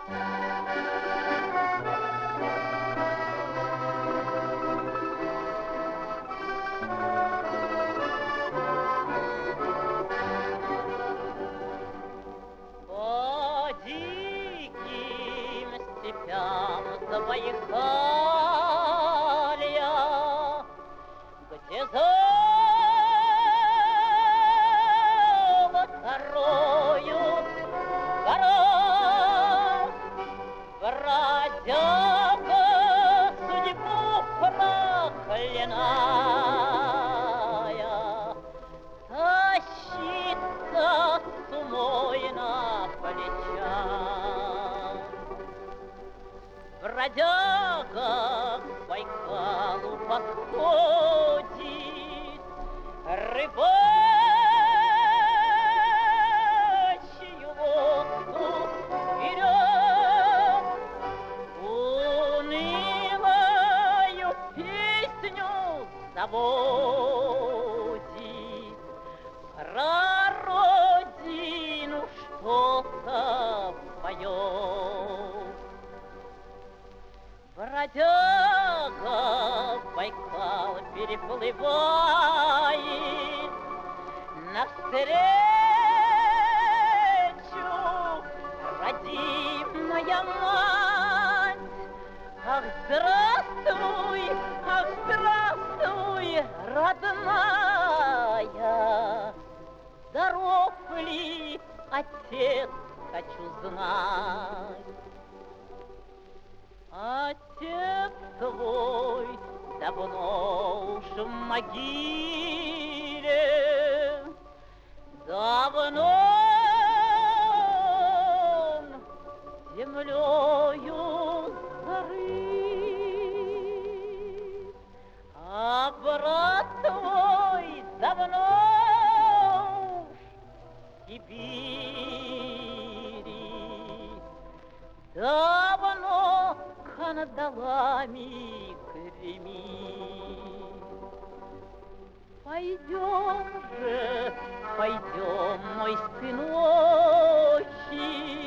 По диким степям Забайкалья, где золото роют гора, бродяга судьбу проклиная, тащится сумой на плечах. Бродяга к Байкалу подходит, рыбачью лодку берет, унылую песню заводит, про родину что-то поет. Бродяга Байкал переплывает, навстречу родимая мать. Ах, здравствуй, родная, здоров ли отец, хочу знать. Отец твой давно уж в могиле, давно он землею зарыт, а брат твой давно уж в Сибири, давно кандалами гремит. Пойдем, мой сыночек,